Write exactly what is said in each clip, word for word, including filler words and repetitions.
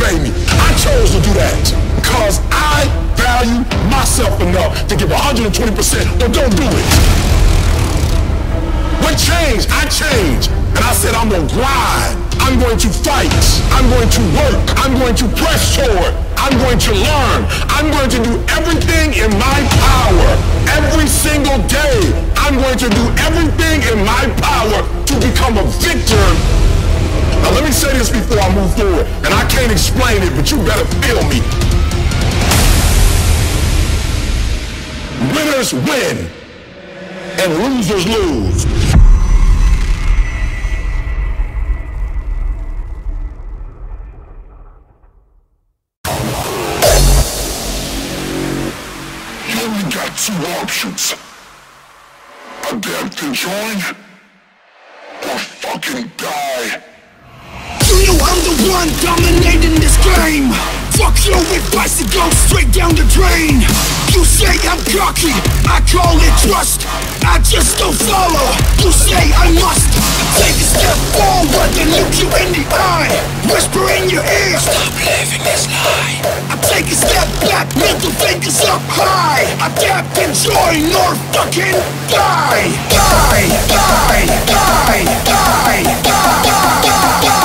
motivate me. I chose to do that because I value myself enough to give one hundred twenty percent or don't do it. What changed? I changed. And I said, I'm going to grind. I'm going to fight. I'm going to work. I'm going to press forward. I'm going to learn. I'm going to do everything in my power. Every single day, I'm going to do everything in my power to become a victor. Now let me say this before I move forward. And I can't explain it, but you better feel me. Winners win. And losers lose. You only got two options. Adapt and join, or fucking die. You know I'm the one dominating this game. Fuck your advice, it goes straight down the drain. You say I'm cocky, I call it trust. I just don't follow, you say I must. Take a step forward and look you in the eye. Whisper in your ear, stop living this lie. I take a step back, middle fingers up high. Adapt and join or fucking die. Die, die, die, die, die, die.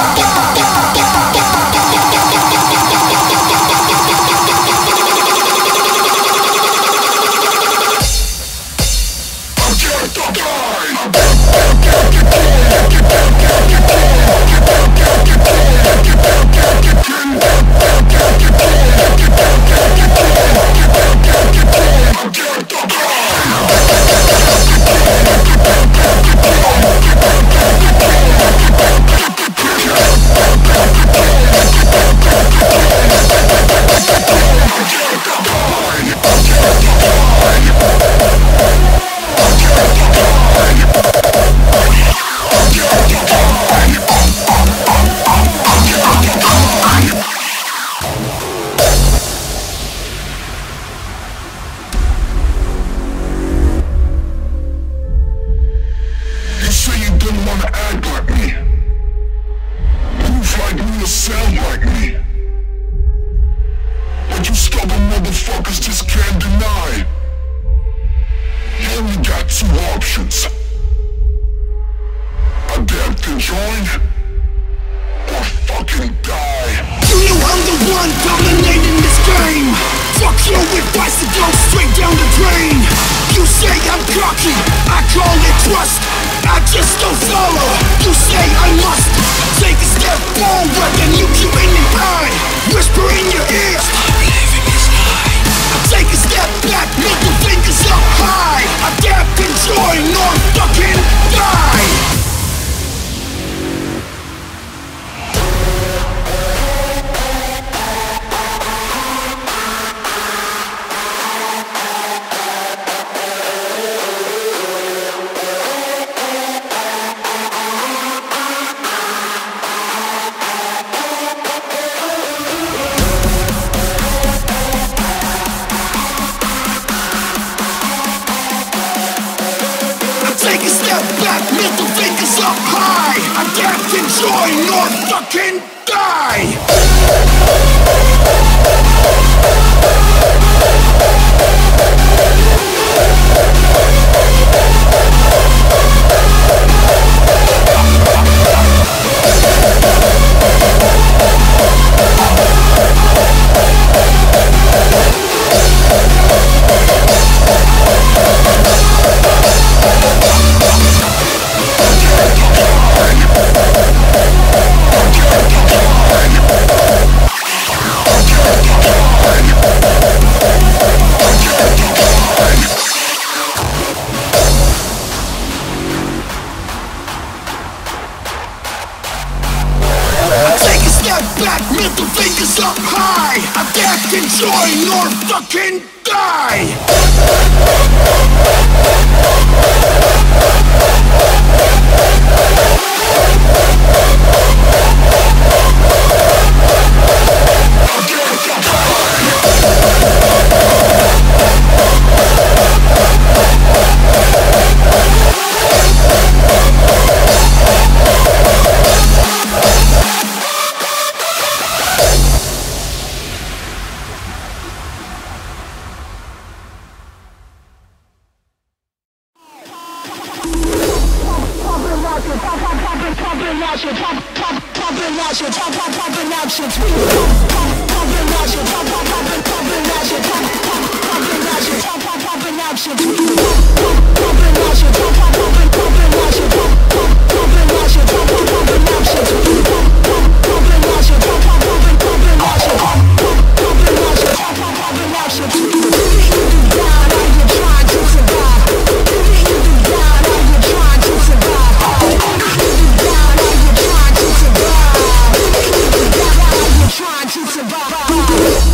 pumping out your pump, pump, pumping out your pump, pump, pumping out your tweet, pump, pump, pumping out your pump, pump, pumping, pumping out your pump, pump, pumping out your pump, pump, pumping out your tweet, pump, pump, pumping out your pump, pump, pumping, pumping out your pump, pump, pumping out your pump, pump, pumping out your tweet, pump, pump, pumping out your pump, pump, pumping, pumping out your pump, pump, pumping out your pump, pump, pumping out your tweet. Down, are you trying to survive? Down, are you trying to survive? Down, are you trying to survive? Down, are you trying to survive?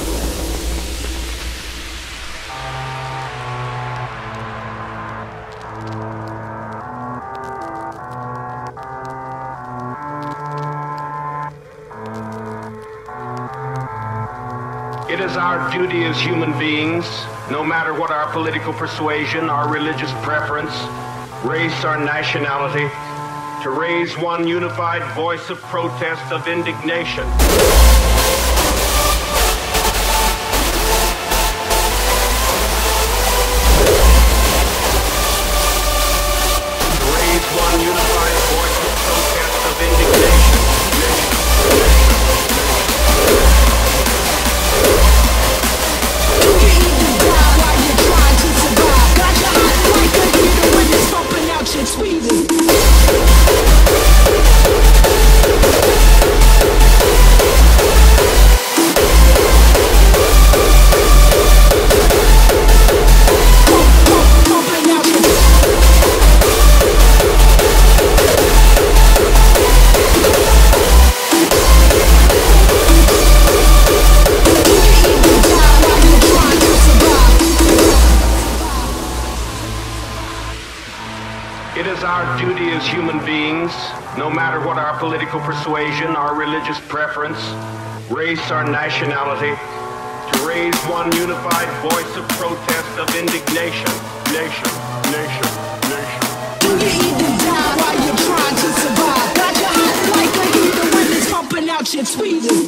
It is our duty as human beings, no matter what our political persuasion, our religious preference, race, or nationality, to raise one unified voice of protest, of indignation. To raise one unified voice of protest, of indignation. It is our duty as human beings, no matter what our political persuasion, our religious preference, race, or nationality, to raise one unified voice of protest, of indignation. Nation, nation, nation. Do you even die while you're trying to survive? Got your hot like a heater when it's pumping out your tweeter.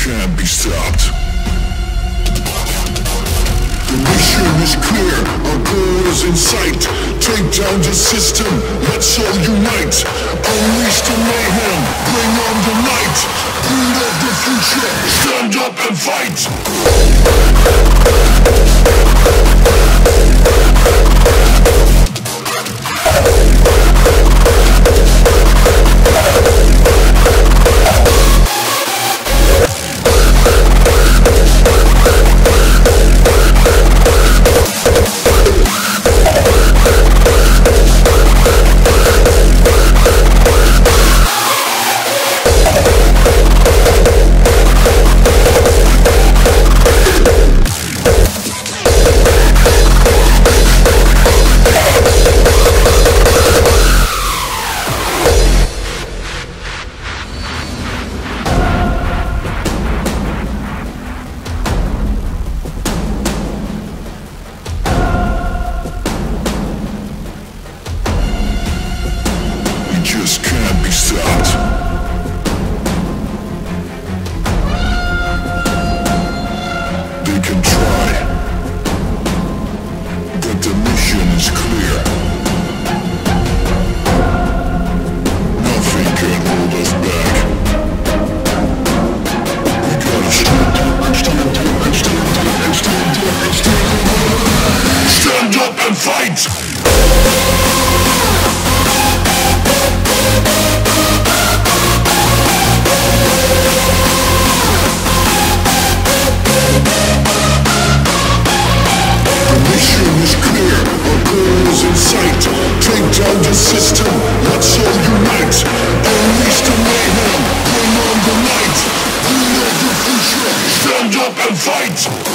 can't be stopped. The mission is clear, our goal is in sight. Take down the system, let's all unite. Unleash the mayhem, bring on the night. Breed of the future, stand up and fight. Just can't be stopped. They can try, but the mission is clear. Nothing can hold us back. We gotta stand up, stand up, stand up, stand up, stand up, stand up and fight. Take down the system, let's all unite. Unleash the mayhem, bring on the night. Breed of the future, stand up and fight.